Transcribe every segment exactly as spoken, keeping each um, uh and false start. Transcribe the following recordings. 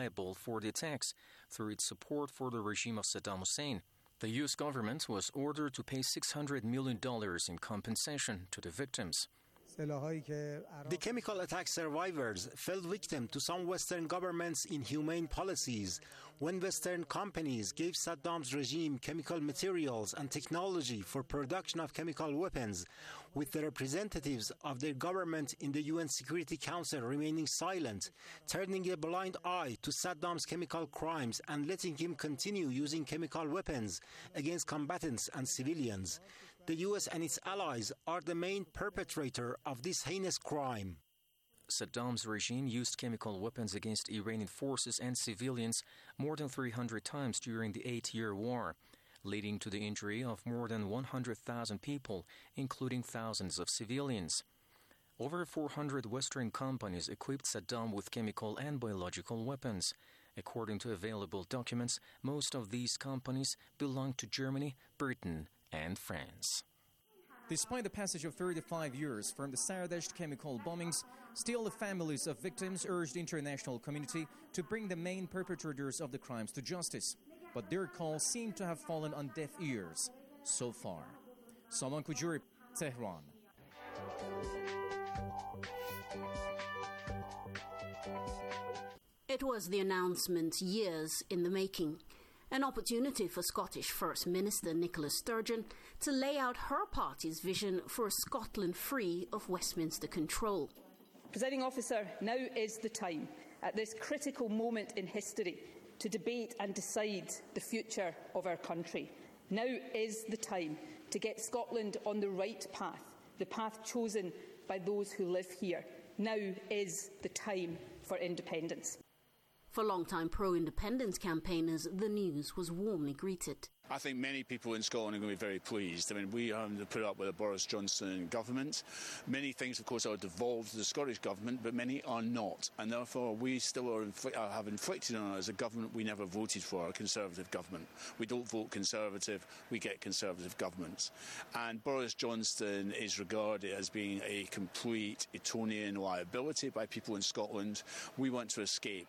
liable for the attacks through its support for the regime of Saddam Hussein. The U S government was ordered to pay six hundred million dollars in compensation to the victims. The chemical attack survivors fell victim to some Western governments' inhumane policies when Western companies gave Saddam's regime chemical materials and technology for production of chemical weapons, with the representatives of their government in the U N Security Council remaining silent, turning a blind eye to Saddam's chemical crimes and letting him continue using chemical weapons against combatants and civilians. The U S and its allies are the main perpetrator of this heinous crime. Saddam's regime used chemical weapons against Iranian forces and civilians more than three hundred times during the eight-year war, leading to the injury of more than one hundred thousand people, including thousands of civilians. Over four hundred Western companies equipped Saddam with chemical and biological weapons. According to available documents, most of these companies belong to Germany, Britain, and France. Despite the passage of thirty-five years from the Sardasht chemical bombings, still the families of victims urged the international community to bring the main perpetrators of the crimes to justice. But their calls seem to have fallen on deaf ears so far. Saman Kujuri, Tehran. It was the announcement years in the making. An opportunity for Scottish First Minister Nicola Sturgeon to lay out her party's vision for a Scotland free of Westminster control. Presiding Officer, now is the time, at this critical moment in history, to debate and decide the future of our country. Now is the time to get Scotland on the right path, the path chosen by those who live here. Now is the time for independence. For long-time pro-independence campaigners, the news was warmly greeted. I think many people in Scotland are going to be very pleased. I mean, we are to put up with a Boris Johnson government. Many things, of course, are devolved to the Scottish government, but many are not. And therefore, we still are infl- uh, have inflicted on us a government we never voted for, a Conservative government. We don't vote Conservative, we get Conservative governments. And Boris Johnson is regarded as being a complete Etonian liability by people in Scotland. We want to escape.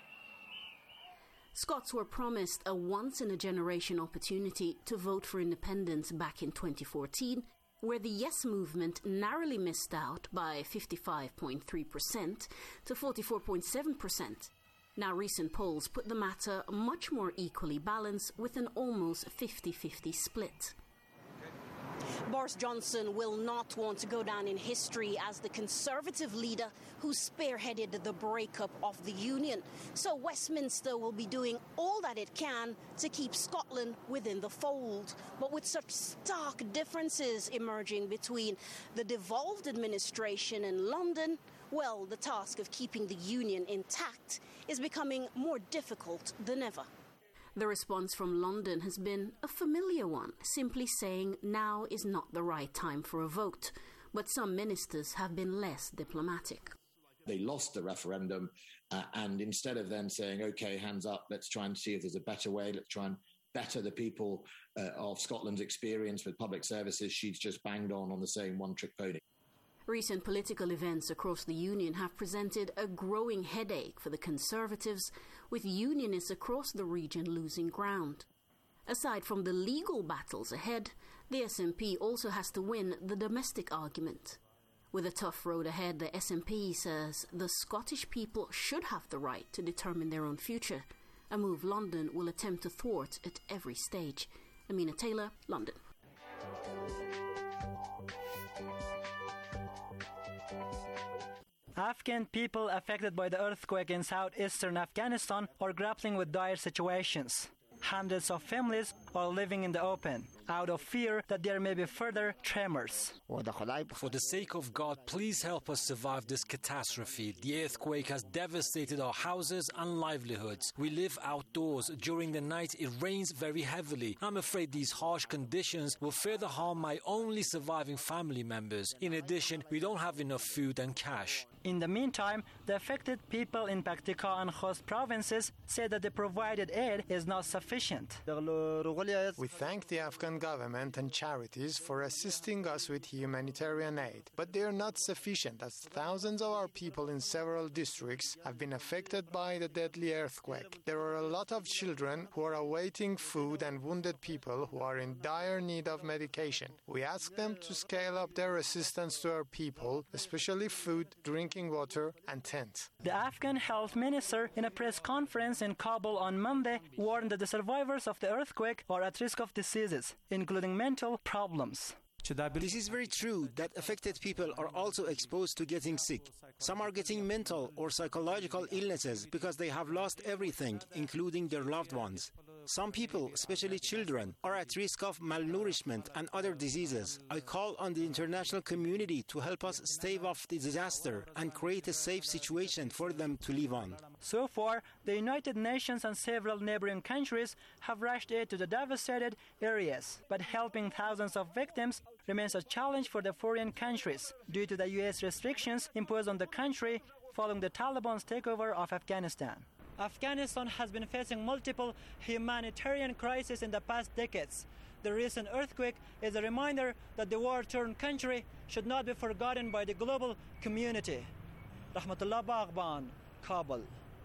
Scots were promised a once-in-a-generation opportunity to vote for independence back in twenty fourteen, where the Yes movement narrowly missed out by fifty-five point three percent to forty-four point seven percent. Now recent polls put the matter much more equally balanced with an almost fifty-fifty split. Boris Johnson will not want to go down in history as the Conservative leader who spearheaded the breakup of the Union. So Westminster will be doing all that it can to keep Scotland within the fold. But with such stark differences emerging between the devolved administration in London, well, the task of keeping the Union intact is becoming more difficult than ever. The response from London has been a familiar one, simply saying now is not the right time for a vote. But some ministers have been less diplomatic. They lost the referendum, uh, and instead of then saying, OK, hands up, let's try and see if there's a better way, let's try and better the people uh, of Scotland's experience with public services, she's just banged on on the same one-trick pony. Recent political events across the Union have presented a growing headache for the Conservatives, with unionists across the region losing ground. Aside from the legal battles ahead, the S N P also has to win the domestic argument. With a tough road ahead, the S N P says the Scottish people should have the right to determine their own future, a move London will attempt to thwart at every stage. Amina Taylor, London. Afghan people affected by the earthquake in southeastern Afghanistan are grappling with dire situations. Hundreds of families are living in the open, out of fear that there may be further tremors. For the sake of God, please help us survive this catastrophe. The earthquake has devastated our houses and livelihoods. We live outdoors. During the night, it rains very heavily. I'm afraid these harsh conditions will further harm my only surviving family members. In addition, we don't have enough food and cash. In the meantime, the affected people in Paktika and Khost provinces say that the provided aid is not sufficient. We thank the Afghan government and charities for assisting us with humanitarian aid, but they are not sufficient as thousands of our people in several districts have been affected by the deadly earthquake. There are a lot of children who are awaiting food and wounded people who are in dire need of medication. We ask them to scale up their assistance to our people, especially food, drinking water, and tents. The Afghan health minister, in a press conference in Kabul on Monday, warned that the survivors of the earthquake are at risk of diseases, including mental problems. This is very true that affected people are also exposed to getting sick. Some are getting mental or psychological illnesses because they have lost everything, including their loved ones. Some people, especially children, are at risk of malnourishment and other diseases. I call on the international community to help us stave off the disaster and create a safe situation for them to live on. So far, the United Nations and several neighboring countries have rushed aid to the devastated areas, but helping thousands of victims remains a challenge for the foreign countries due to the U S restrictions imposed on the country following the Taliban's takeover of Afghanistan. Afghanistan has been facing multiple humanitarian crises in the past decades. The recent earthquake is a reminder that the war-torn country should not be forgotten by the global community. Rahmatullah Baghban, Kabul.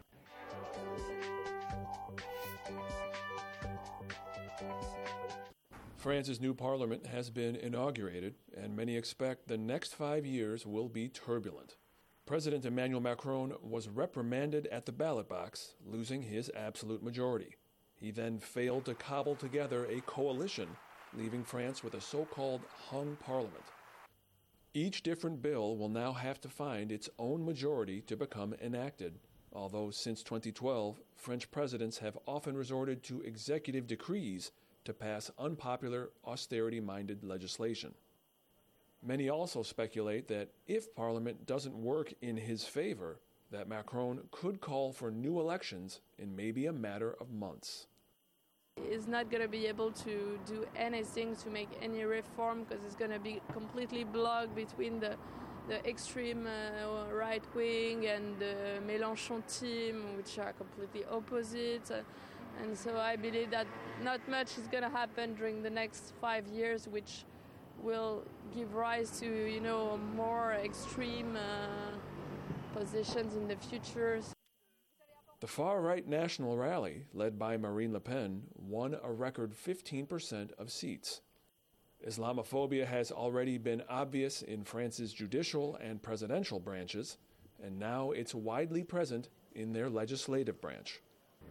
France's new parliament has been inaugurated, and many expect the next five years will be turbulent. President Emmanuel Macron was reprimanded at the ballot box, losing his absolute majority. He then failed to cobble together a coalition, leaving France with a so-called hung parliament. Each different bill will now have to find its own majority to become enacted, although since twenty twelve, French presidents have often resorted to executive decrees to pass unpopular, austerity-minded legislation. Many also speculate that if Parliament doesn't work in his favor, that Macron could call for new elections in maybe a matter of months. He's not going to be able to do anything to make any reform because it's going to be completely blocked between the, the extreme uh, right wing and the Mélenchon team, which are completely opposite. Uh, and so I believe that not much is going to happen during the next five years, which will give rise to, you know, more extreme uh, positions in the future. The far-right National Rally, led by Marine Le Pen, won a record fifteen percent of seats. Islamophobia has already been obvious in France's judicial and presidential branches, and now it's widely present in their legislative branch.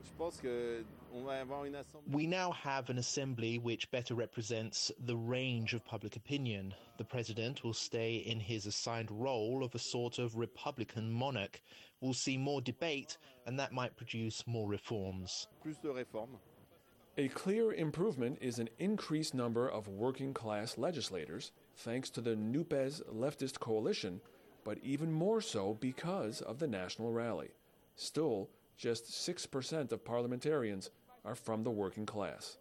We now have an assembly which better represents the range of public opinion. The president will stay in his assigned role of a sort of Republican monarch. We'll see more debate, and that might produce more reforms. A clear improvement is an increased number of working-class legislators, thanks to the NUPES leftist coalition, but even more so because of the National Rally. Still, just six percent of parliamentarians are from the working class.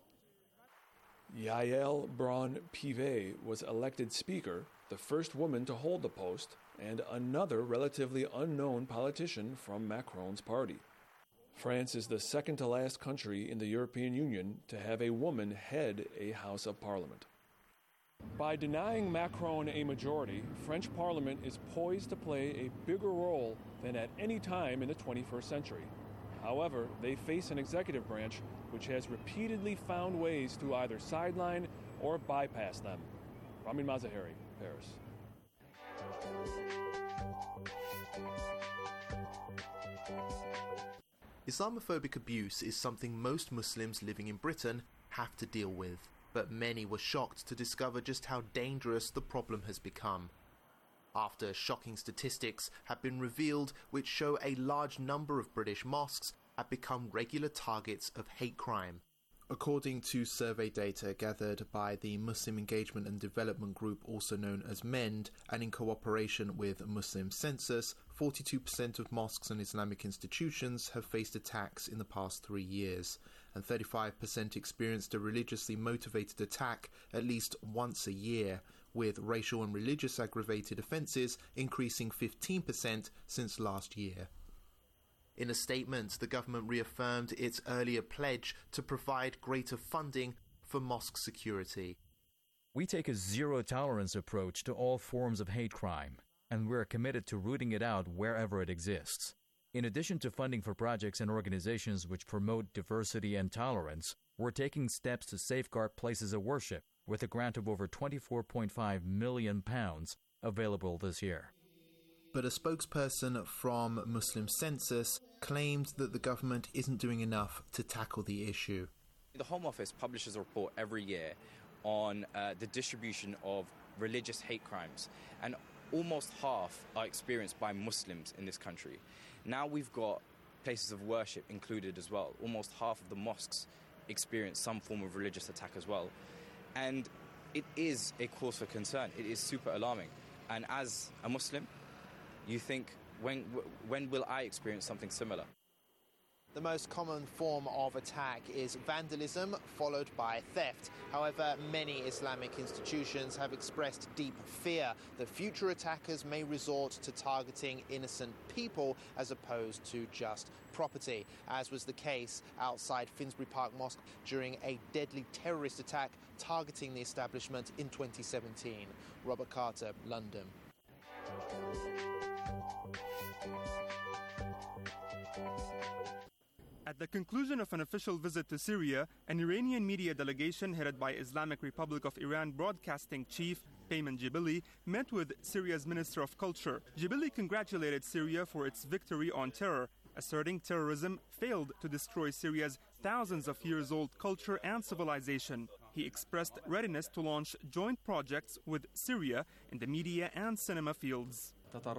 Yael Braun-Pivet was elected Speaker, the first woman to hold the post, and another relatively unknown politician from Macron's party. France is the second-to-last country in the European Union to have a woman head a House of Parliament. By denying Macron a majority, French Parliament is poised to play a bigger role than at any time in the twenty-first century. However, they face an executive branch which has repeatedly found ways to either sideline or bypass them. Ramin Mazaheri, Paris. Islamophobic abuse is something most Muslims living in Britain have to deal with, but many were shocked to discover just how dangerous the problem has become. After shocking statistics have been revealed which show a large number of British mosques have become regular targets of hate crime. According to survey data gathered by the Muslim Engagement and Development Group, also known as MEND, and in cooperation with Muslim Census, forty-two percent of mosques and Islamic institutions have faced attacks in the past three years, and thirty-five percent experienced a religiously motivated attack at least once a year, with racial and religious aggravated offences increasing fifteen percent since last year. In a statement, the government reaffirmed its earlier pledge to provide greater funding for mosque security. We take a zero-tolerance approach to all forms of hate crime, and we're committed to rooting it out wherever it exists. In addition to funding for projects and organizations which promote diversity and tolerance, we're taking steps to safeguard places of worship with a grant of over twenty-four point five million pounds available this year. But a spokesperson from Muslim Census claimed that the government isn't doing enough to tackle the issue. The Home Office publishes a report every year on uh, the distribution of religious hate crimes, and almost half are experienced by Muslims in this country. Now we've got places of worship included as well. Almost half of the mosques experience some form of religious attack as well. And it is a cause for concern. It is super alarming. And as a Muslim, you think, when, when will I experience something similar? The most common form of attack is vandalism, followed by theft. However, many Islamic institutions have expressed deep fear that future attackers may resort to targeting innocent people as opposed to just property, as was the case outside Finsbury Park Mosque during a deadly terrorist attack targeting the establishment in twenty seventeen. Robert Carter, London. At the conclusion of an official visit to Syria, an Iranian media delegation headed by Islamic Republic of Iran broadcasting chief Peyman Jibili met with Syria's Minister of Culture. Jibili congratulated Syria for its victory on terror, asserting terrorism failed to destroy Syria's thousands of years old culture and civilization. He expressed readiness to launch joint projects with Syria in the media and cinema fields.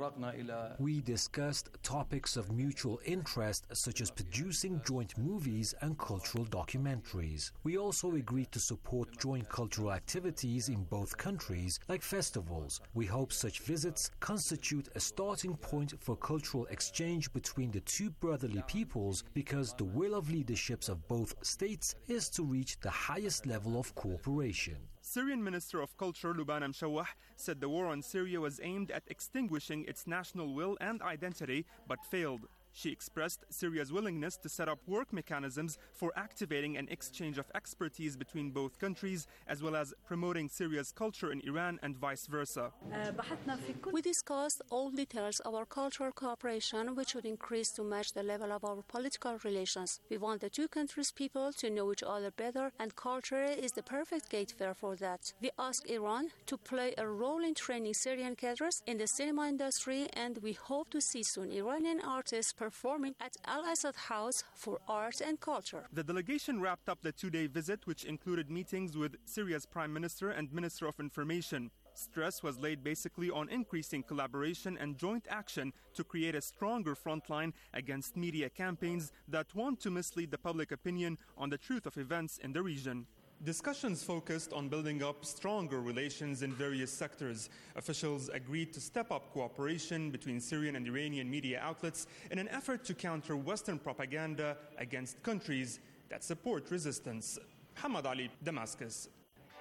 We discussed topics of mutual interest such as producing joint movies and cultural documentaries. We also agreed to support joint cultural activities in both countries, like festivals. We hope such visits constitute a starting point for cultural exchange between the two brotherly peoples, because the will of leaderships of both states is to reach the highest level of cooperation. Syrian Minister of Culture Lubana Mshawah said the war on Syria was aimed at extinguishing its national will and identity, but failed. She expressed Syria's willingness to set up work mechanisms for activating an exchange of expertise between both countries, as well as promoting Syria's culture in Iran and vice versa. We discussed all details of our cultural cooperation, which would increase to match the level of our political relations. We want the two countries' people to know each other better, and culture is the perfect gateway for that. We ask Iran to play a role in training Syrian cadres in the cinema industry, and we hope to see soon Iranian artists performing at Al-Assad House for art and culture. The delegation wrapped up the two-day visit, which included meetings with Syria's Prime Minister and Minister of Information. Stress was laid basically on increasing collaboration and joint action to create a stronger frontline against media campaigns that want to mislead the public opinion on the truth of events in the region. Discussions focused on building up stronger relations in various sectors. Officials agreed to step up cooperation between Syrian and Iranian media outlets in an effort to counter Western propaganda against countries that support resistance. Hamad Ali, Damascus.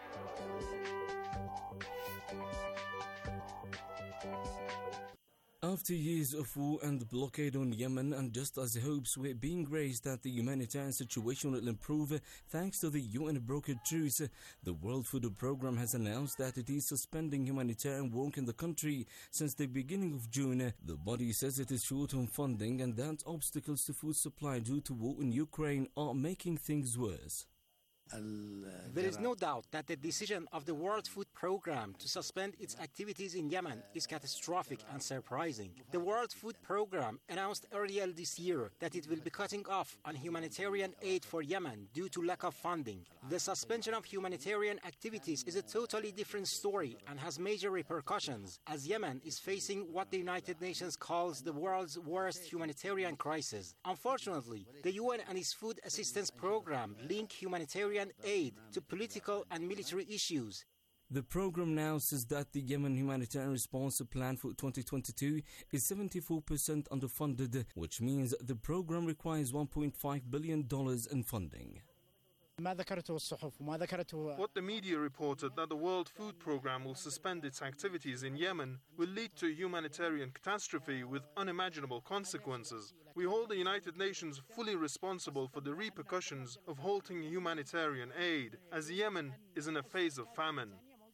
After years of war and blockade on Yemen, and just as hopes were being raised that the humanitarian situation will improve thanks to the U N-brokered truce, the World Food Programme has announced that it is suspending humanitarian work in the country since the beginning of June. The body says it is short on funding and that obstacles to food supply due to war in Ukraine are making things worse. There is no doubt that the decision of the World Food Programme to suspend its activities in Yemen is catastrophic and surprising. The World Food Programme announced earlier this year that it will be cutting off on humanitarian aid for Yemen due to lack of funding. The suspension of humanitarian activities is a totally different story and has major repercussions, as Yemen is facing what the United Nations calls the world's worst humanitarian crisis. Unfortunately, the U N and its food assistance program link humanitarian aid to political and military issues. The program now says that the Yemen humanitarian response plan for twenty twenty-two is seventy-four percent underfunded, which means the program requires one point five billion dollars in funding. What the media reported, that the World Food Programme will suspend its activities in Yemen, will lead to a humanitarian catastrophe with unimaginable consequences. We hold the United Nations fully responsible for the repercussions of halting humanitarian aid, as Yemen is in a phase of famine.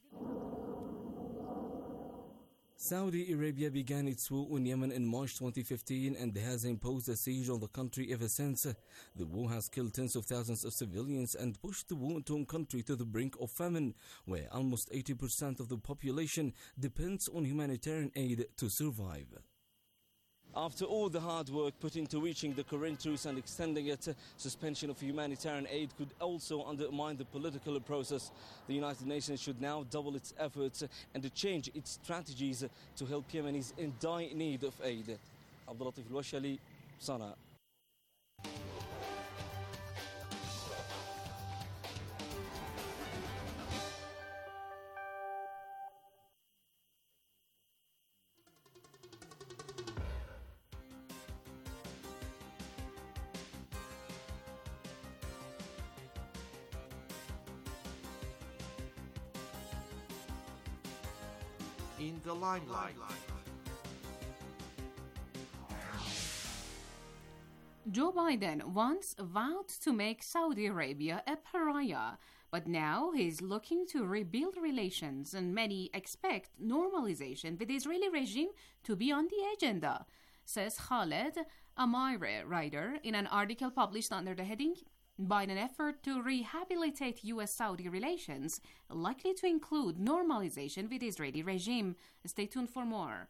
Saudi Arabia began its war in Yemen in March twenty fifteen and has imposed a siege on the country ever since. The war has killed tens of thousands of civilians and pushed the war-torn country to the brink of famine, where almost eighty percent of the population depends on humanitarian aid to survive. After all the hard work put into reaching the current truce and extending it, suspension of humanitarian aid could also undermine the political process. The United Nations should now double its efforts and change its strategies to help Yemenis in dire need of aid. Abdulatif Al-Washali, Sana. In the limelight. Joe Biden once vowed to make Saudi Arabia a pariah, but now he's looking to rebuild relations, and many expect normalization with the Israeli regime to be on the agenda, says Khaled, a Amire writer, in an article published under the heading Biden effort to rehabilitate U S Saudi relations, likely to include normalization with Israeli regime. Stay tuned for more.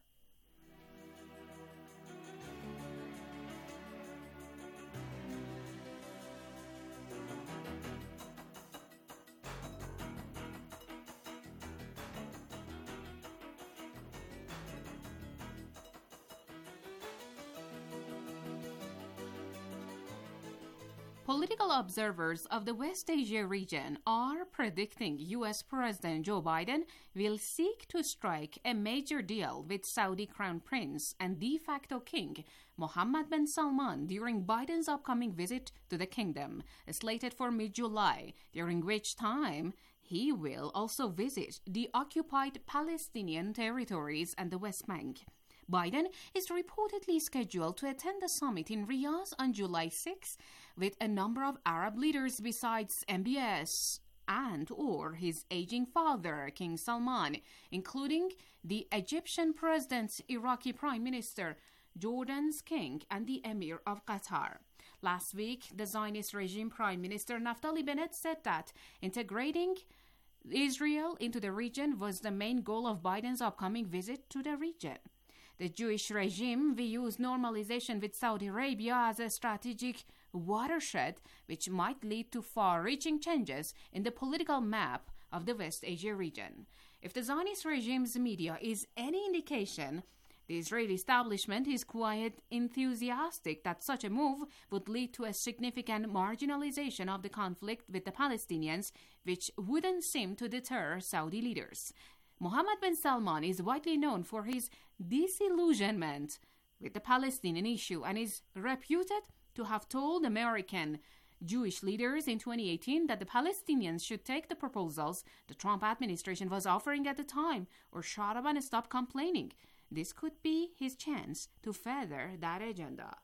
Political observers of the West Asia region are predicting U S President Joe Biden will seek to strike a major deal with Saudi Crown Prince and de facto King Mohammed bin Salman during Biden's upcoming visit to the kingdom, slated for mid-July, during which time he will also visit the occupied Palestinian territories and the West Bank. Biden is reportedly scheduled to attend the summit in Riyadh on July sixth with a number of Arab leaders besides M B S and or his aging father, King Salman, including the Egyptian president's Iraqi Prime Minister, Jordan's king, and the Emir of Qatar. Last week, the Zionist regime Prime Minister Naftali Bennett said that integrating Israel into the region was the main goal of Biden's upcoming visit to the region. The Jewish regime views normalization with Saudi Arabia as a strategic watershed which might lead to far-reaching changes in the political map of the West Asia region. If the Zionist regime's media is any indication, the Israeli establishment is quite enthusiastic that such a move would lead to a significant marginalization of the conflict with the Palestinians, which wouldn't seem to deter Saudi leaders. Mohammed bin Salman is widely known for his disillusionment with the Palestinian issue and is reputed to have told American Jewish leaders in twenty eighteen that the Palestinians should take the proposals the Trump administration was offering at the time or shut up and stop complaining. This could be his chance to further that agenda.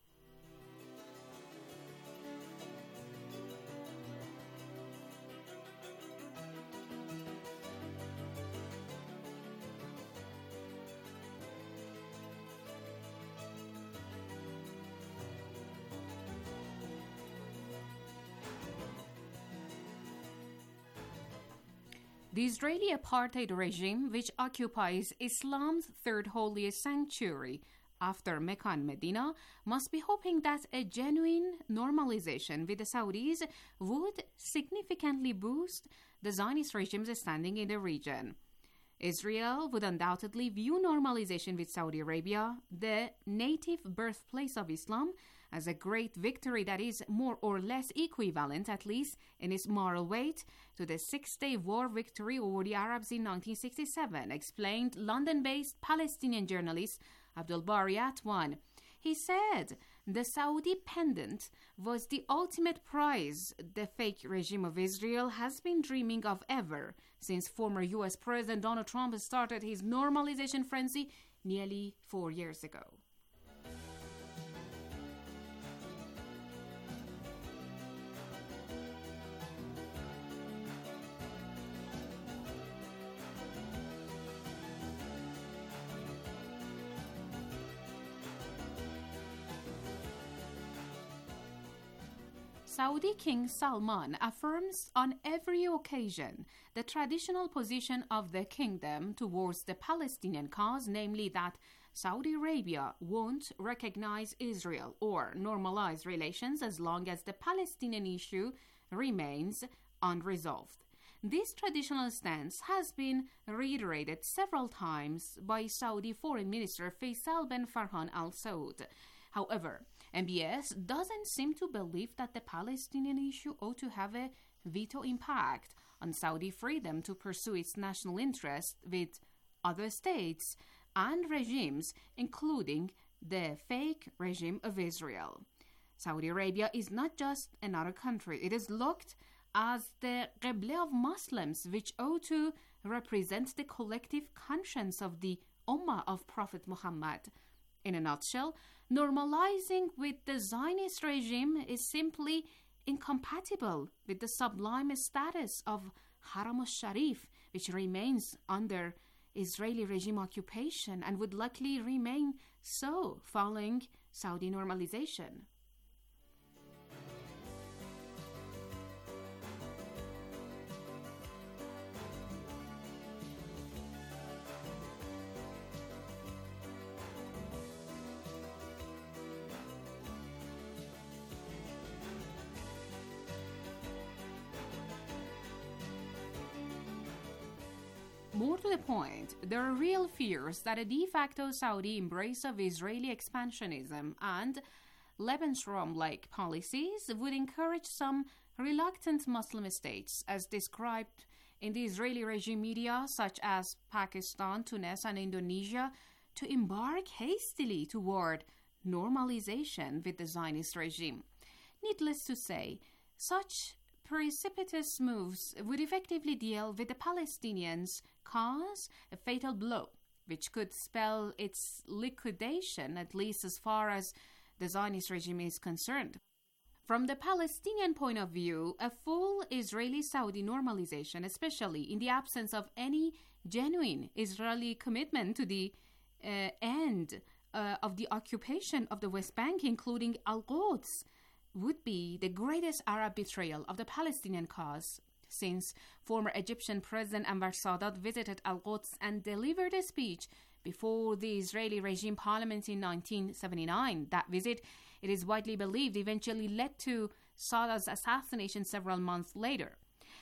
The Israeli apartheid regime, which occupies Islam's third holiest sanctuary after Mecca and Medina, must be hoping that a genuine normalization with the Saudis would significantly boost the Zionist regime's standing in the region. Israel would undoubtedly view normalization with Saudi Arabia, the native birthplace of Islam, as a great victory that is more or less equivalent, at least in its moral weight, to the Six-Day War victory over the Arabs in nineteen sixty-seven, explained London-based Palestinian journalist Abdul Bari Atwan. He said, The Saudi pendant was the ultimate prize the fake regime of Israel has been dreaming of ever since former U S President Donald Trump started his normalization frenzy nearly four years ago. Saudi King Salman affirms on every occasion the traditional position of the kingdom towards the Palestinian cause, namely that Saudi Arabia won't recognize Israel or normalize relations as long as the Palestinian issue remains unresolved. This traditional stance has been reiterated several times by Saudi Foreign Minister Faisal bin Farhan Al Saud. However, M B S doesn't seem to believe that the Palestinian issue ought to have a veto impact on Saudi freedom to pursue its national interest with other states and regimes, including the fake regime of Israel. Saudi Arabia is not just another country. It is looked as the Qibla of Muslims, which ought to represent the collective conscience of the Ummah of Prophet Muhammad. In a nutshell, normalizing with the Zionist regime is simply incompatible with the sublime status of Haram al-Sharif, which remains under Israeli regime occupation and would likely remain so following Saudi normalization. More to the point, there are real fears that a de facto Saudi embrace of Israeli expansionism and Lebensraum-like policies would encourage some reluctant Muslim states, as described in the Israeli regime media such as Pakistan, Tunis, and Indonesia, to embark hastily toward normalization with the Zionist regime. Needless to say, such precipitous moves would effectively deal with the Palestinians' cause a fatal blow, which could spell its liquidation, at least as far as the Zionist regime is concerned. From the Palestinian point of view, a full Israeli-Saudi normalization, especially in the absence of any genuine Israeli commitment to the uh, end uh, of the occupation of the West Bank, including Al-Quds, would be the greatest Arab betrayal of the Palestinian cause, since former Egyptian President Anwar Sadat visited Al-Quds and delivered a speech before the Israeli regime parliament in nineteen seventy-nine. That visit, it is widely believed, eventually led to Sadat's assassination several months later.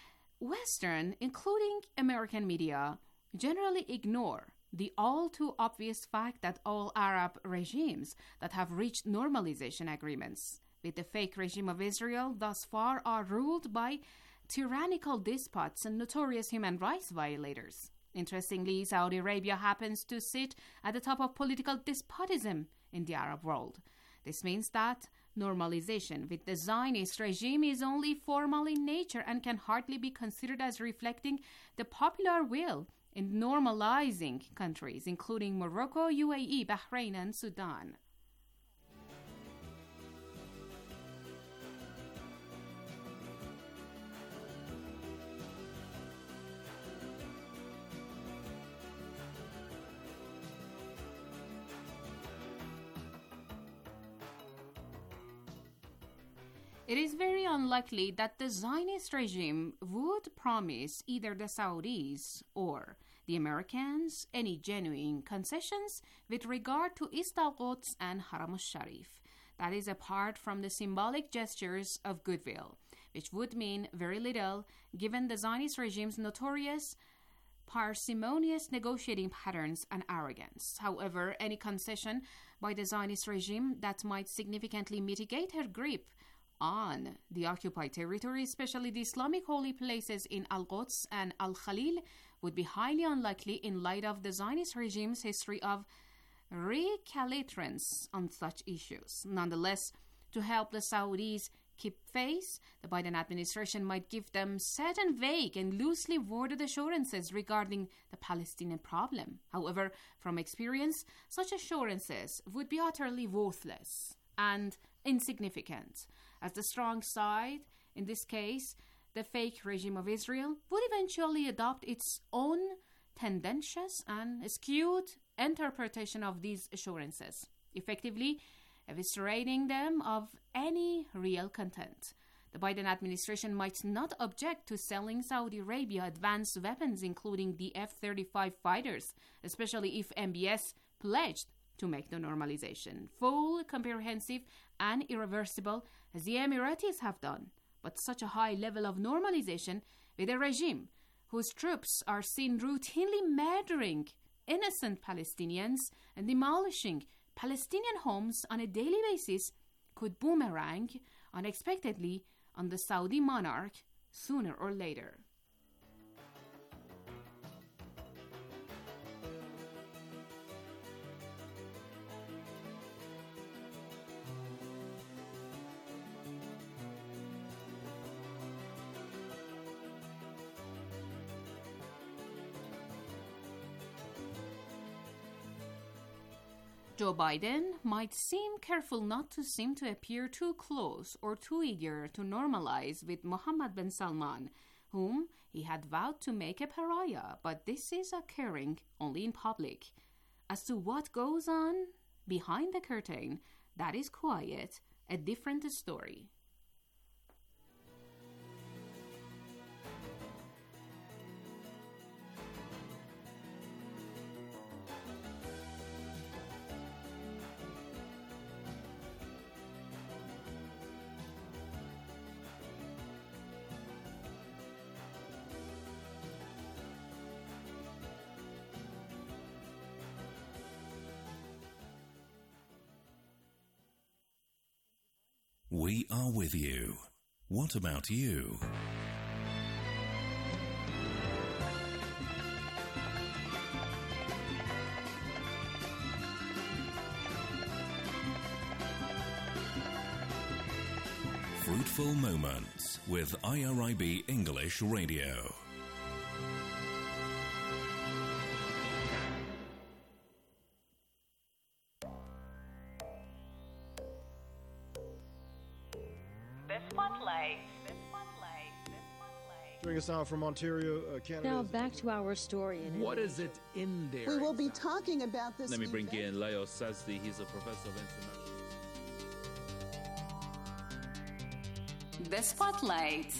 Western, including American media, generally ignore the all-too-obvious fact that all Arab regimes that have reached normalization agreements with the fake regime of Israel thus far are ruled by tyrannical despots and notorious human rights violators. Interestingly, Saudi Arabia happens to sit at the top of political despotism in the Arab world. This means that normalization with the Zionist regime is only formal in nature and can hardly be considered as reflecting the popular will in normalizing countries, including Morocco, U A E, Bahrain, and Sudan. It is very unlikely that the Zionist regime would promise either the Saudis or the Americans any genuine concessions with regard to East Al-Quds and Haram al-Sharif. That is apart from the symbolic gestures of goodwill, which would mean very little given the Zionist regime's notorious parsimonious negotiating patterns and arrogance. However, any concession by the Zionist regime that might significantly mitigate her grip on the occupied territory, especially the Islamic holy places in Al-Quds and Al-Khalil, would be highly unlikely in light of the Zionist regime's history of recalcitrance on such issues. Nonetheless, to help the Saudis keep face, the Biden administration might give them certain vague and loosely worded assurances regarding the Palestinian problem. However, from experience, such assurances would be utterly worthless and insignificant, as the strong side, in this case, the fake regime of Israel, would eventually adopt its own tendentious and skewed interpretation of these assurances, effectively eviscerating them of any real content. The Biden administration might not object to selling Saudi Arabia advanced weapons, including the F thirty-five fighters, especially if M B S pledged to make the normalization full, comprehensive, and irreversible, as the Emiratis have done. But such a high level of normalization with a regime whose troops are seen routinely murdering innocent Palestinians and demolishing Palestinian homes on a daily basis could boomerang unexpectedly on the Saudi monarch sooner or later. Joe Biden might seem careful not to seem to appear too close or too eager to normalize with Mohammed bin Salman, whom he had vowed to make a pariah, but this is occurring only in public. As to what goes on behind the curtain, that is quite a different story. We are with you. What about you? Fruitful Moments with I R I B English Radio. Joining us now from Ontario, uh, Canada. Now back to our story. In what is it in there? We will be talking about this. Let me bring in Leo Sazdi. He's a professor of international. The Spotlight.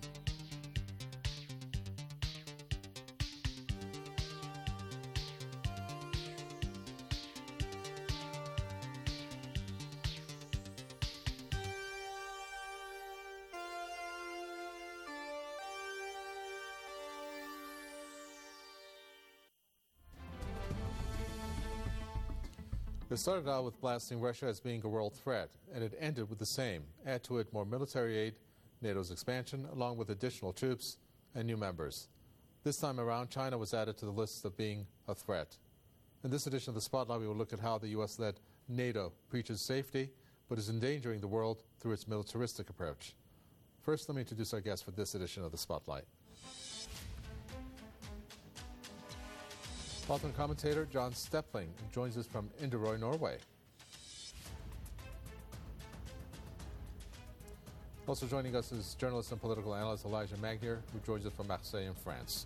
It started out with blasting Russia as being a world threat, and it ended with the same. Add to it more military aid, NATO's expansion, along with additional troops and new members. This time around, China was added to the list of being a threat. In this edition of the Spotlight, we will look at how the U S-led NATO preaches safety, but is endangering the world through its militaristic approach. First, let me introduce our guest for this edition of the Spotlight. Author and commentator John Stepling joins us from Inderøy, Norway. Also joining us is journalist and political analyst Elijah Magnier, who joins us from Marseille in France.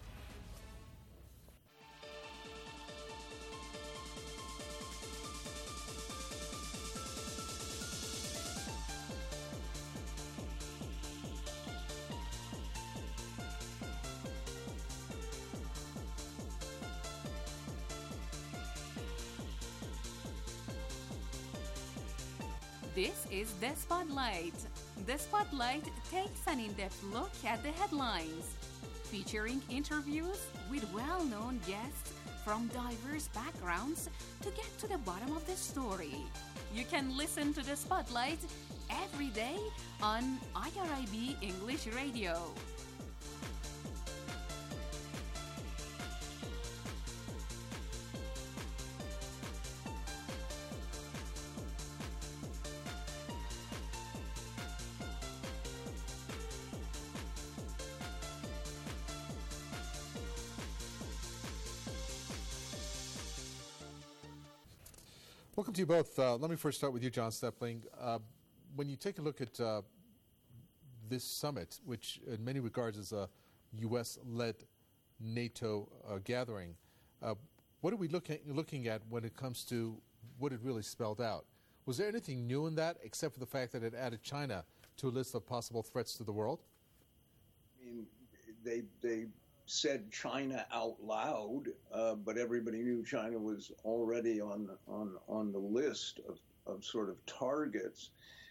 This is The Spotlight. The Spotlight takes an in-depth look at the headlines, featuring interviews with well-known guests from diverse backgrounds to get to the bottom of the story. You can listen to The Spotlight every day on I R I B English Radio. Welcome to you both. Uh, let me first start with you, John Stepling. Uh, when you take a look at uh, this summit, which in many regards is a U S-led NATO uh, gathering, uh, what are we looking looking at when it comes to what it really spelled out? Was there anything new in that, except for the fact that it added China to a list of possible threats to the world? I mean, they they said China out loud, uh, but everybody knew China was already on on on the list of, of sort of targets.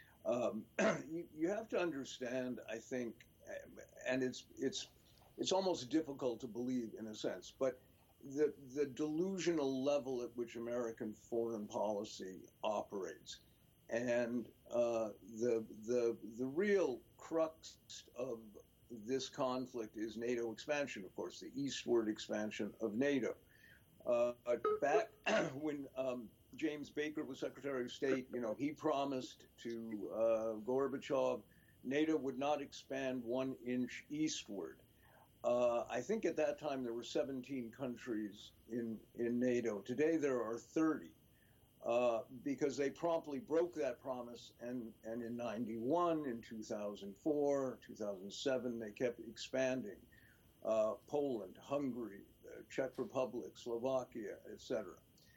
Um, you, you have to understand, I think, and it's it's it's almost difficult to believe in a sense, but the the delusional level at which American foreign policy operates, and uh, the the the real crux of this conflict is NATO expansion, of course, the eastward expansion of NATO. Uh, back when um, James Baker was Secretary of State, you know, he promised to uh, Gorbachev NATO would not expand one inch eastward. Uh, I think at that time there were seventeen countries in, in NATO. Today there are thirty. Uh, because they promptly broke that promise, and, and in ninety-one, in two thousand four, two thousand seven, they kept expanding. Uh, Poland, Hungary, uh, Czech Republic, Slovakia, et cetera.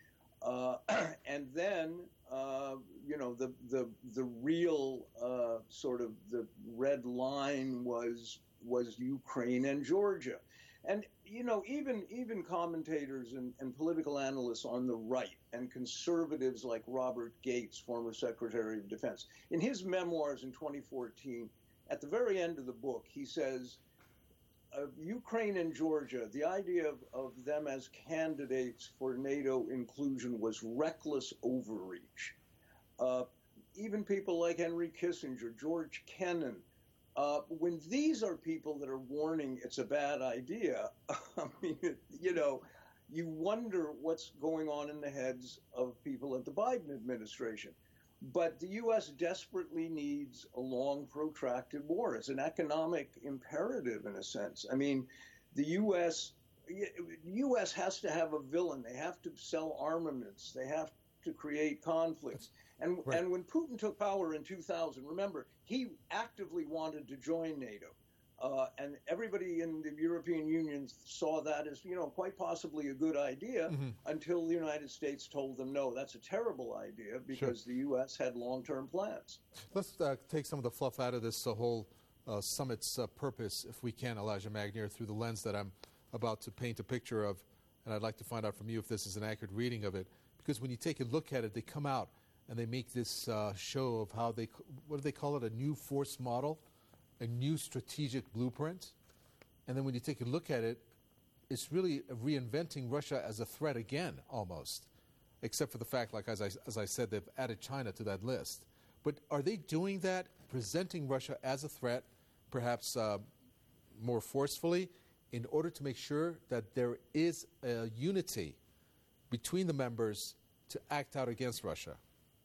Uh, and then, uh, you know, the the the real uh, sort of the red line was was Ukraine and Georgia. And, you know, even even commentators and, and political analysts on the right and conservatives like Robert Gates, former Secretary of Defense, in his memoirs in twenty fourteen, at the very end of the book, he says, uh, Ukraine and Georgia, the idea of, of them as candidates for NATO inclusion was reckless overreach. Uh, even people like Henry Kissinger, George Kennan, Uh, when these are people that are warning it's a bad idea, I mean, you know, you wonder what's going on in the heads of people at the Biden administration. But the U S desperately needs a long, protracted war. It's an economic imperative, in a sense. I mean, the U S U S has to have a villain. They have to sell armaments. They have to create conflicts. And right. and when Putin took power in two thousand, remember, he actively wanted to join NATO. Uh, and everybody in the European Union saw that as, you know, quite possibly a good idea mm-hmm. until the United States told them, no, that's a terrible idea because sure. the U S had long-term plans. Let's uh, take some of the fluff out of this uh, whole uh, summit's uh, purpose, if we can, Elijah Magnier, through the lens that I'm about to paint a picture of. And I'd like to find out from you if this is an accurate reading of it. Because when you take a look at it, they come out and they make this uh, show of how they, what do they call it, a new force model, a new strategic blueprint. And then when you take a look at it, it's really reinventing Russia as a threat again, almost, except for the fact, like as I, as I said, they've added China to that list. But are they doing that, presenting Russia as a threat, perhaps uh, more forcefully, in order to make sure that there is a unity between the members to act out against Russia?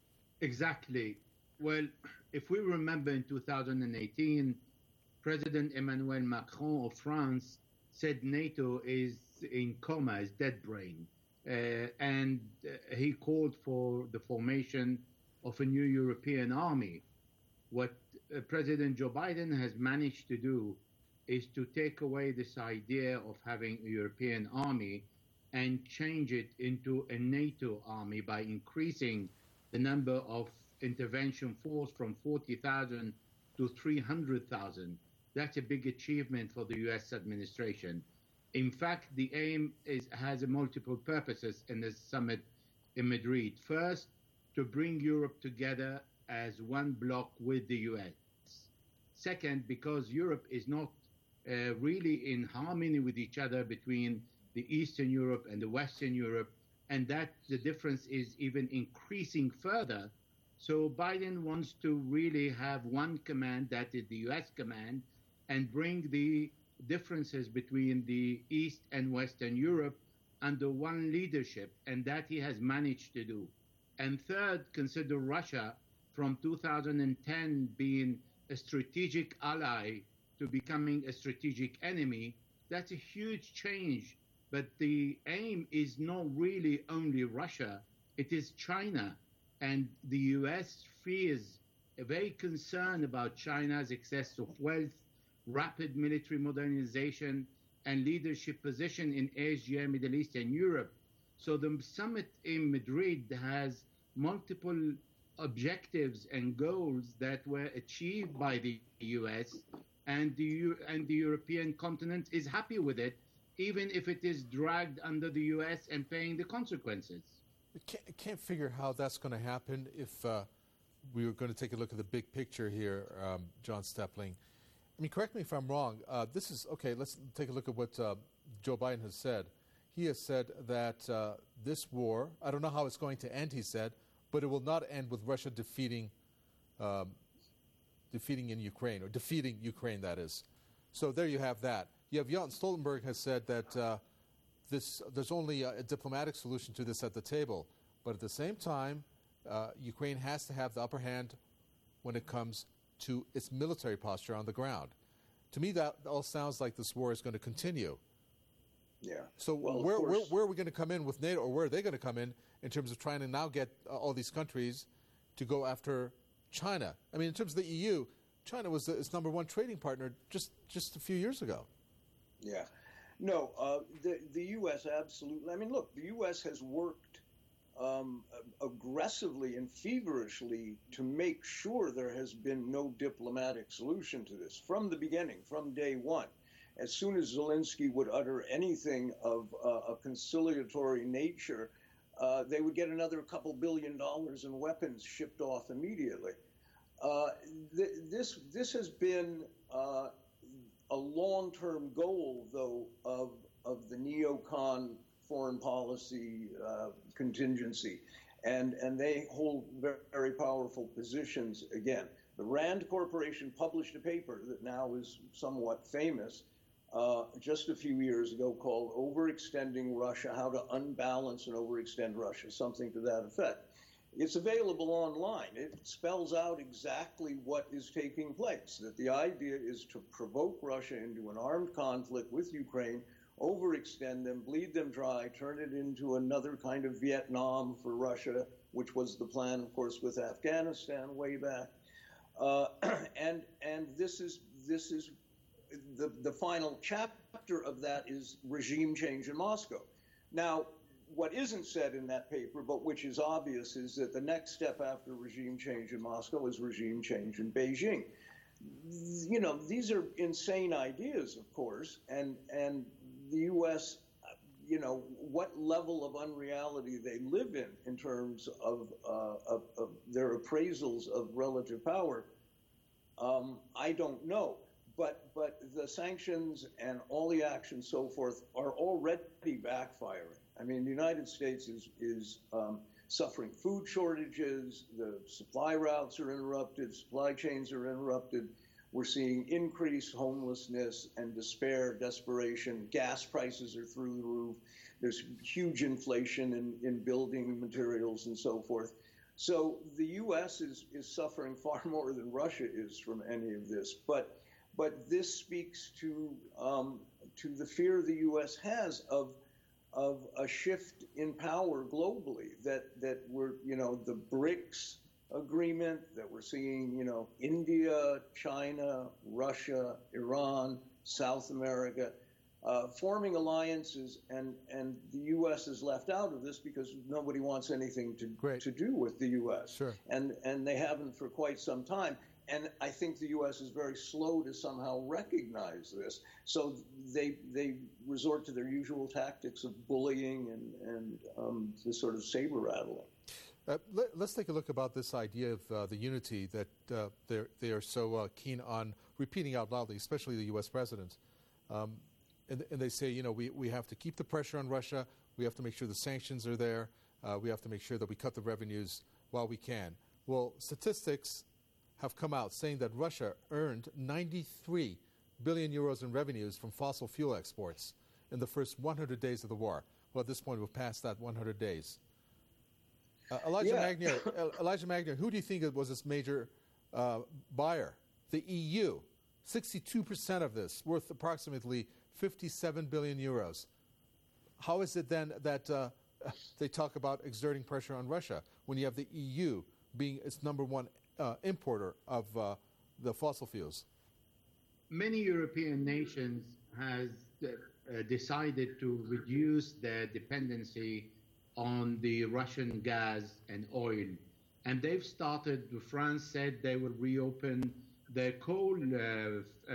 Exactly. Well, if we remember in two thousand eighteen, President Emmanuel Macron of France said NATO is in coma, is dead brain. Uh, and uh, he called for the formation of a new European army. What uh, President Joe Biden has managed to do is to take away this idea of having a European army and change it into a NATO army by increasing the number of intervention force from forty thousand to three hundred thousand. That's a big achievement for the U S administration. In fact, the aim is, has multiple purposes in this summit in Madrid. First, to bring Europe together as one bloc with the U S. Second, because Europe is not uh, really in harmony with each other between the Eastern Europe and the Western Europe, and that the difference is even increasing further. So Biden wants to really have one command, that is the U S command, and bring the differences between the East and Western Europe under one leadership, and that he has managed to do. And third, consider Russia from two thousand ten being a strategic ally to becoming a strategic enemy. That's a huge change. But the aim is not really only Russia. it is China. And the U S fears, very concerned about China's excess of wealth, rapid military modernization, and leadership position in Asia, Middle East, and Europe. So the summit in Madrid has multiple objectives and goals that were achieved by the U S, and the, and the European continent is happy with it, even if it is dragged under the U S and paying the consequences. I can't, I can't figure how that's going to happen if uh, we were going to take a look at the big picture here, um, John Stepling. I mean, correct me if I'm wrong. Uh, this is, okay, let's take a look at what uh, Joe Biden has said. He has said that uh, this war, I don't know how it's going to end, he said, but it will not end with Russia defeating um, defeating in Ukraine, or defeating Ukraine, that is. So there you have that. You have Jens Stoltenberg has said that uh, this there's only a, a diplomatic solution to this at the table. But at the same time, uh, Ukraine has to have the upper hand when it comes to its military posture on the ground. To me, that all sounds like this war is going to continue. Yeah. So well, where, where where are we going to come in with NATO, or where are they going to come in in terms of trying to now get uh, all these countries to go after China? I mean, in terms of the E U, China was its number one trading partner just, just a few years ago. Yeah. No, uh, the, the U S absolutely. I mean, look, the U S has worked um, aggressively and feverishly to make sure there has been no diplomatic solution to this from the beginning, from day one. As soon as Zelensky would utter anything of uh, a conciliatory nature, uh, they would get another couple billion dollars in weapons shipped off immediately. Uh, th- this this has been uh, a long-term goal, though, of of the neocon foreign policy uh, contingency, and and they hold very, very powerful positions. Again, the Rand Corporation published a paper that now is somewhat famous. Uh, just a few years ago, called Overextending Russia, How to Unbalance and Overextend Russia, something to that effect. It's available online. It spells out exactly what is taking place, that the idea is to provoke Russia into an armed conflict with Ukraine, overextend them, bleed them dry, turn it into another kind of Vietnam for Russia, which was the plan, of course, with Afghanistan way back. Uh, and and this is this is The, the final chapter of that is regime change in Moscow. Now, what isn't said in that paper, but which is obvious, is that the next step after regime change in Moscow is regime change in Beijing. You know, these are insane ideas, of course, and, and the U S, you know, what level of unreality they live in in terms of, uh, of, of their appraisals of relative power, um, I don't know. But but the sanctions and all the actions so forth are already backfiring. I mean, the United States is is um, suffering food shortages. The supply routes are interrupted. Supply chains are interrupted. We're seeing increased homelessness and despair, desperation. Gas prices are through the roof. There's huge inflation in, in building materials and so forth. So the U S is is suffering far more than Russia is from any of this. But But this speaks to um, to the fear the U S has of of a shift in power globally. That that we're you know the BRICS agreement, that we're seeing you know India, China, Russia, Iran, South America uh, forming alliances, and and the U S is left out of this because nobody wants anything to Great. to do with the U S. Sure. And and they haven't for quite some time. And I think the U S is very slow to somehow recognize this. So they they resort to their usual tactics of bullying and, and um, this sort of saber rattling. Uh, let, let's take a look about this idea of uh, the unity that uh, they're, they are so uh, keen on repeating out loudly, especially the U S president. Um, and, and they say, you know, we, we have to keep the pressure on Russia. We have to make sure the sanctions are there. Uh, we have to make sure that we cut the revenues while we can. Well, statistics have come out saying that Russia earned ninety-three billion euros in revenues from fossil fuel exports in the first one hundred days of the war. Well, at this point, we've passed that one hundred days. Uh, Elijah Yeah. Magnier, Elijah Magnier, who do you think was this major uh, buyer? The E U. sixty-two percent of this, worth approximately fifty-seven billion euros. How is it then that uh, they talk about exerting pressure on Russia when you have the E U being its number one uh, importer of uh, the fossil fuels? Many European nations has uh, decided to reduce their dependency on the Russian gas and oil. And they've started, France said they will reopen their coal uh, uh,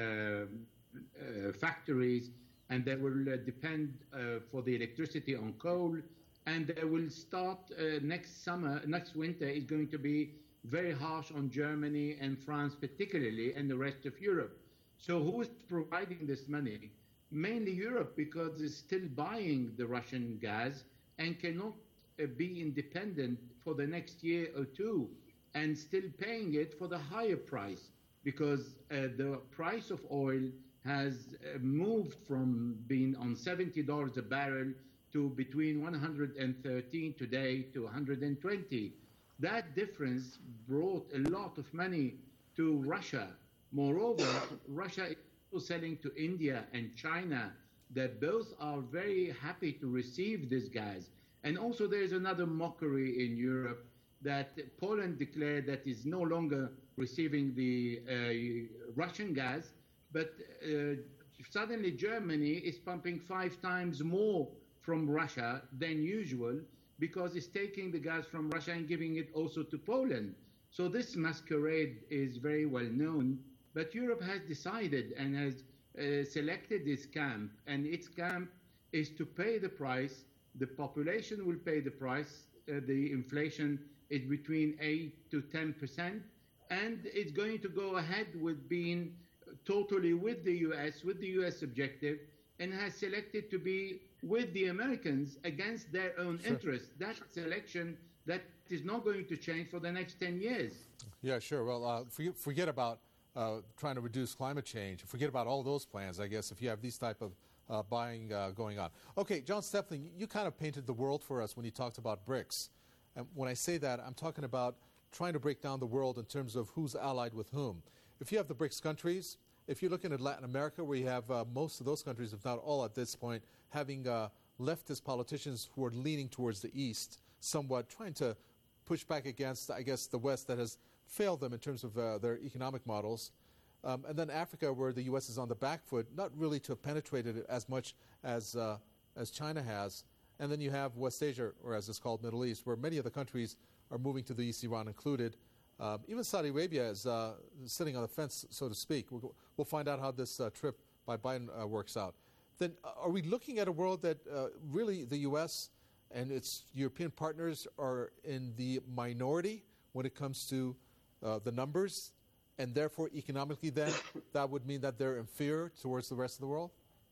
uh, factories, and they will uh, depend uh, for the electricity on coal. And they will start uh, next summer, next winter is going to be very harsh on Germany and France particularly, and the rest of Europe. So who is providing this money? Mainly Europe, because it's still buying the Russian gas and cannot uh, be independent for the next year or two, and still paying it for the higher price, because uh, the price of oil has uh, moved from being on seventy dollars a barrel to between one hundred thirteen today to one hundred twenty. That difference brought a lot of money to Russia. Moreover, Russia is also selling to India and China, that both are very happy to receive this gas. And also there's another mockery in Europe that Poland declared that is no longer receiving the uh, Russian gas, but uh, suddenly Germany is pumping five times more from Russia than usual, because it's taking the gas from Russia and giving it also to Poland. So this masquerade is very well known, but Europe has decided and has uh, selected this camp, and its camp is to pay the price. The population will pay the price. Uh, the inflation is between eight to ten percent, and it's going to go ahead with being totally with the U S, with the U S objective, and has selected to be with the Americans against their own Sure. interests. That selection that is not going to change for the next ten years. Yeah, sure. Well, uh, forget, forget about uh, trying to reduce climate change. Forget about all those plans, I guess, if you have these type of uh, buying uh, going on. Okay, John Steffling, you kind of painted the world for us when you talked about BRICS. And when I say that, I'm talking about trying to break down the world in terms of who's allied with whom. If you have the BRICS countries, if you're looking at Latin America, where you have uh, most of those countries, if not all at this point, having uh, leftist politicians who are leaning towards the East, somewhat trying to push back against, I guess, the West that has failed them in terms of uh, their economic models. Um, and then Africa, where the U S is on the back foot, not really to have penetrated it as much as, uh, as China has. And then you have West Asia, or as it's called, Middle East, where many of the countries are moving to the East, Iran included. Um, even Saudi Arabia is uh, sitting on the fence, so to speak. We'll, we'll find out how this uh, trip by Biden uh, works out. Then uh, are we looking at a world that uh, really the U S and its European partners are in the minority when it comes to uh, the numbers, and therefore economically then that would mean that they're inferior towards the rest of the world?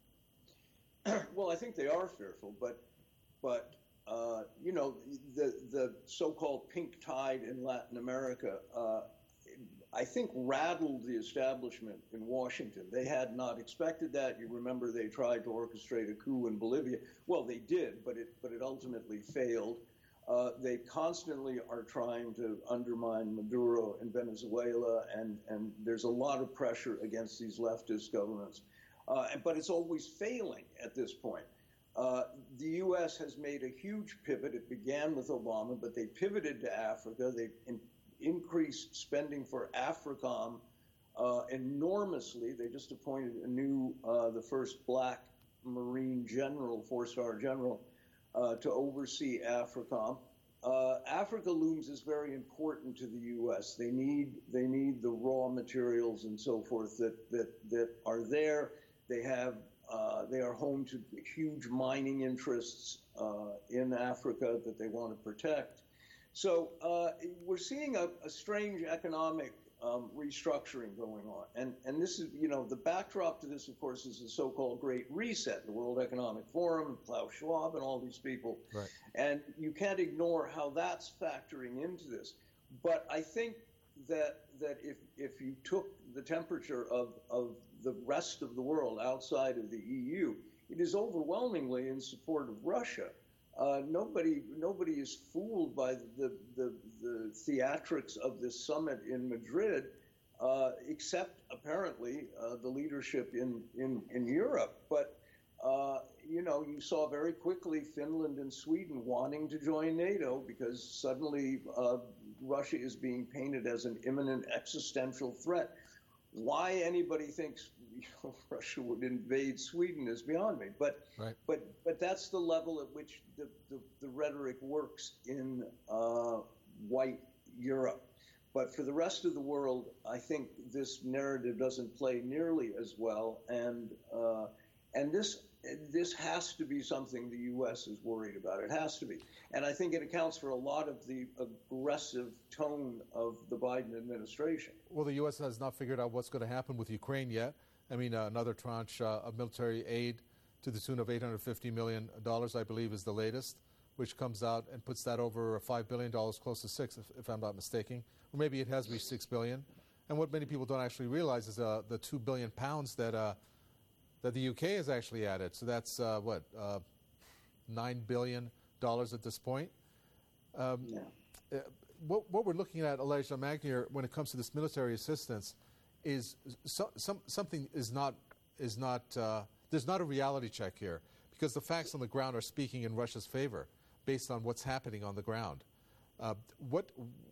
Well, I think they are fearful, but but uh, you know, the the so-called pink tide in Latin America, uh, I think rattled the establishment in Washington. They had not expected that. You remember they tried to orchestrate a coup in Bolivia. Well, they did, but it but it ultimately failed. Uh, they constantly are trying to undermine Maduro in Venezuela, and, and there's a lot of pressure against these leftist governments. Uh, but it's always failing at this point. Uh, the U S has made a huge pivot. It began with Obama, but they pivoted to Africa. They in, increased spending for AFRICOM uh, enormously. They just appointed a new, uh, the first black Marine general, four-star general, uh, to oversee AFRICOM. Uh, Africa looms is very important to the U S. They need they need the raw materials and so forth that that that are there. They have uh, they are home to huge mining interests uh, in Africa that they want to protect. So uh, we're seeing a, a strange economic um, restructuring going on, and and this is you know the backdrop to this, of course, is the so-called Great Reset, the World Economic Forum, Klaus Schwab, and all these people. Right. And you can't ignore how that's factoring into this. But I think that that if if you took the temperature of of the rest of the world outside of the E U, it is overwhelmingly in support of Russia. Uh, nobody nobody is fooled by the, the, the theatrics of this summit in Madrid, uh, except apparently uh, the leadership in, in, in Europe. But uh, you know, you saw very quickly Finland and Sweden wanting to join NATO because suddenly uh, Russia is being painted as an imminent existential threat. Why anybody thinks you know, Russia would invade Sweden is beyond me. But right. but but that's the level at which the, the, the rhetoric works in uh, white Europe. But for the rest of the world, I think this narrative doesn't play nearly as well, and uh, and this this has to be something the U S is worried about. It has to be, and I think it accounts for a lot of the aggressive tone of the Biden administration. Well, the U S has not figured out what's going to happen with Ukraine yet. I mean, uh, another tranche uh, of military aid to the tune of eight hundred fifty million dollars, I believe, is the latest, which comes out and puts that over five billion dollars, close to six, if, if I'm not mistaken. Or maybe it has reached six billion dollars. And what many people don't actually realize is uh, the two billion pounds that uh, that the U K has actually added. So that's, uh, what, uh, nine billion dollars at this point. Um, yeah. uh, what, what we're looking at, Elijah Magnier, when it comes to this military assistance, is so, some, something is not, is not uh, there's not a reality check here, because the facts on the ground are speaking in Russia's favor based on what's happening on the ground. Uh, what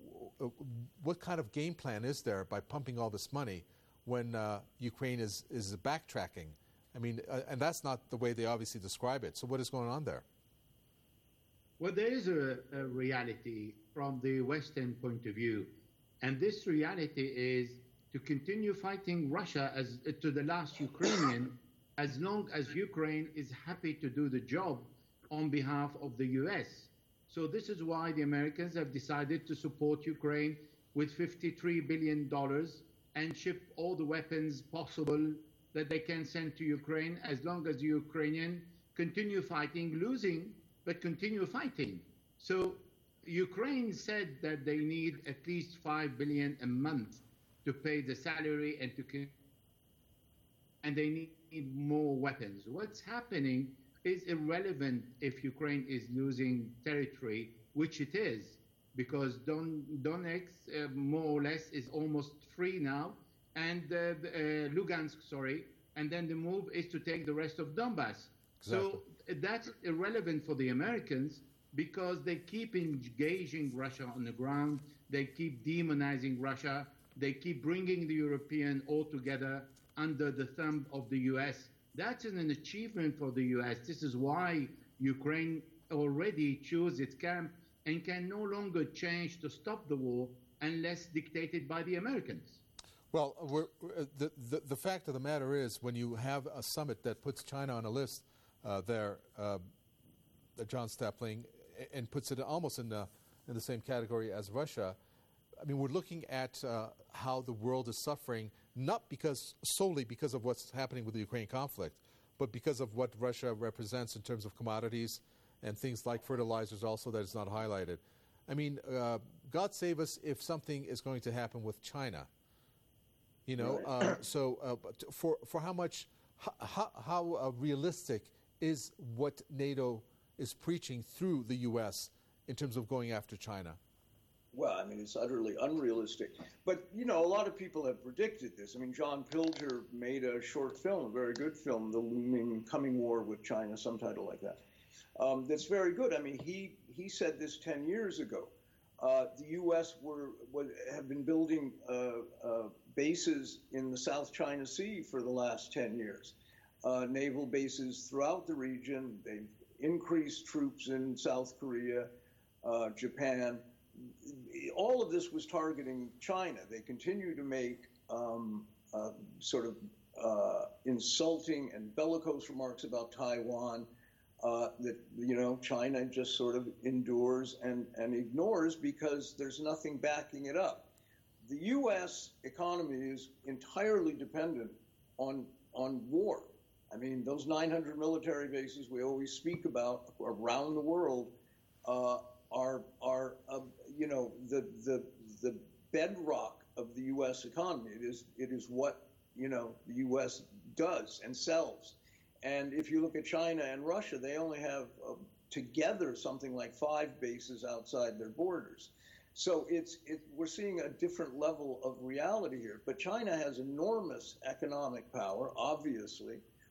what kind of game plan is there by pumping all this money when uh, Ukraine is, is backtracking? I mean, uh, and that's not the way they obviously describe it. So what is going on there? Well, there is a, a reality from the Western point of view. And this reality is to continue fighting Russia as uh, to the last Ukrainian, as long as Ukraine is happy to do the job on behalf of the U S. So this is why the Americans have decided to support Ukraine with fifty-three billion dollars and ship all the weapons possible that they can send to Ukraine, as long as the Ukrainians continue fighting, losing, but continue fighting. So Ukraine said that they need at least five billion dollars a month to pay the salary and to and they need more weapons. What's happening is irrelevant if Ukraine is losing territory, which it is, because Don, Donetsk, uh, more or less, is almost free now, and uh, uh, Lugansk, sorry, and then the move is to take the rest of Donbass. Exactly. So that's irrelevant for the Americans because they keep engaging Russia on the ground, they keep demonizing Russia, they keep bringing the European all together under the thumb of the U S. That's an achievement for the U S. This is why Ukraine already chose its camp and can no longer change to stop the war unless dictated by the Americans. Well, we're, the, the, the fact of the matter is when you have a summit that puts China on a list uh, there, uh, John Stapling, and puts it almost in the, in the same category as Russia, I mean, we're looking at uh, how the world is suffering, not because solely because of what's happening with the Ukraine conflict, but because of what Russia represents in terms of commodities and things like fertilizers also that is not highlighted. I mean, uh, God save us if something is going to happen with China. You know, uh, so uh, for for how much, how, how uh, realistic is what NATO is preaching through the U S in terms of going after China? Well, I mean, it's utterly unrealistic. But, you know, a lot of people have predicted this. I mean, John Pilger made a short film, a very good film, The Looming Coming War with China, some title like that. Um, that's very good. I mean, he, he said this ten years ago. Uh, the U S were, were have been building uh, uh, bases in the South China Sea for the last ten years, uh, naval bases throughout the region. They've increased troops in South Korea, uh, Japan. All of this was targeting China. They continue to make um, uh, sort of uh, insulting and bellicose remarks about Taiwan uh, that, you know, China just sort of endures and, and ignores because there's nothing backing it up. The U S economy is entirely dependent on, on war. I mean, those nine hundred military bases we always speak about around the world uh, are, are uh, you know, the, the, the bedrock of the U S economy. It is, it is what, you know, the U S does and sells. And if you look at China and Russia, they only have uh, together something like five bases outside their borders. So it's, it, we're seeing a different level of reality here. But China has enormous economic power, obviously.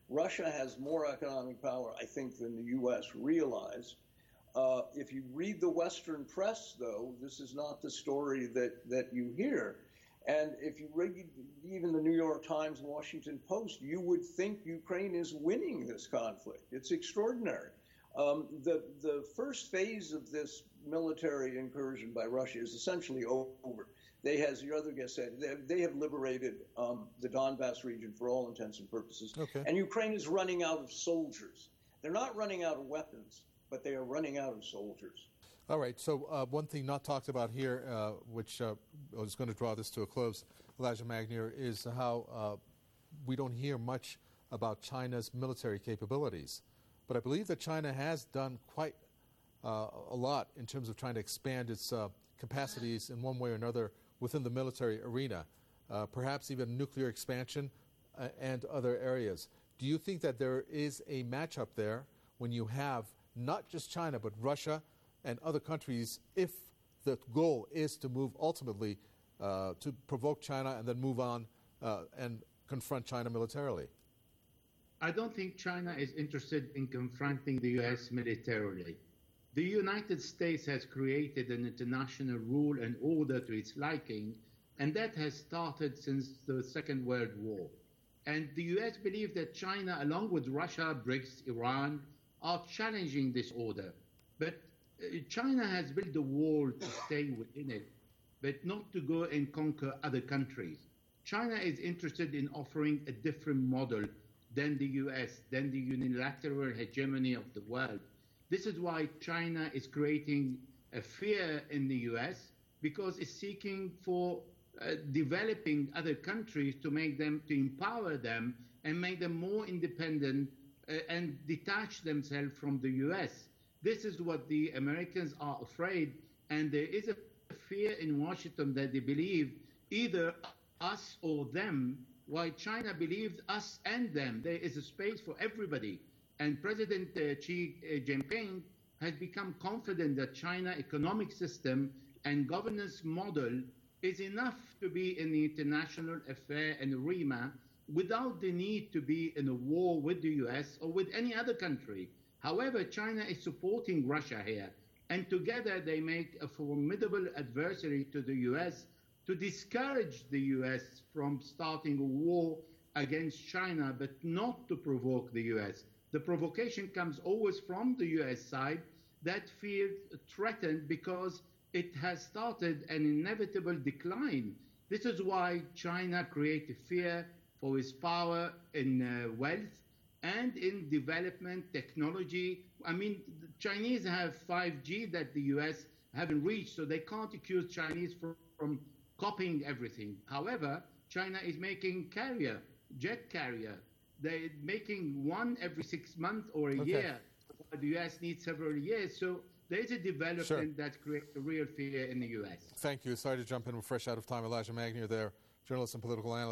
Russia has more economic power, I think, than the U S realized. Uh, if you read the Western press, though, this is not the story that, that you hear. And if you read even the New York Times, Washington Post, you would think Ukraine is winning this conflict. It's extraordinary. Um, the, the first phase of this military incursion by Russia is essentially over. They, as your other guest said, they, they have liberated um, the Donbass region for all intents and purposes. Okay. And Ukraine is running out of soldiers. They're not running out of weapons, but they are running out of soldiers. All right, so uh, one thing not talked about here, uh, which uh, I was going to draw this to a close, Elijah Magnier, is how uh, we don't hear much about China's military capabilities. But I believe that China has done quite uh, a lot in terms of trying to expand its uh, capacities in one way or another within the military arena, uh, perhaps even nuclear expansion uh, and other areas. Do you think that there is a matchup there when you have not just China, but Russia and other countries, if the goal is to move ultimately uh, to provoke China and then move on uh, and confront China militarily? I don't think China is interested in confronting the U S militarily. The United States has created an international rule and order to its liking, and that has started since the Second World War. And the U S believes that China, along with Russia, BRICS, Iran, are challenging this order. But China has built a wall to stay within it, but not to go and conquer other countries. China is interested in offering a different model than the U S, than the unilateral hegemony of the world. This is why China is creating a fear in the U S, because it's seeking for uh, developing other countries to make them, to empower them and make them more independent uh, and detach themselves from the U S. This is what the Americans are afraid, and there is a fear in Washington that they believe either us or them, while China believes us and them. There is a space for everybody. And President uh, Xi Jinping has become confident that China's economic system and governance model is enough to be in the international affair and arena without the need to be in a war with the U S or with any other country. However, China is supporting Russia here, and together they make a formidable adversary to the U S to discourage the U S from starting a war against China, but not to provoke the U S. The provocation comes always from the U S side that feels threatened because it has started an inevitable decline. This is why China created fear for its power in uh, wealth and in development technology. I mean, the Chinese have five G that the U S haven't reached, so they can't accuse Chinese from, from copying everything. However, China is making carrier, jet carrier. They're making one every six months or a okay. year. The U S needs several years. So there is a development sure. that creates a real fear in the U S. Thank you. Sorry to jump in. We're fresh out of time. Elijah Magnier there, journalist and political analyst.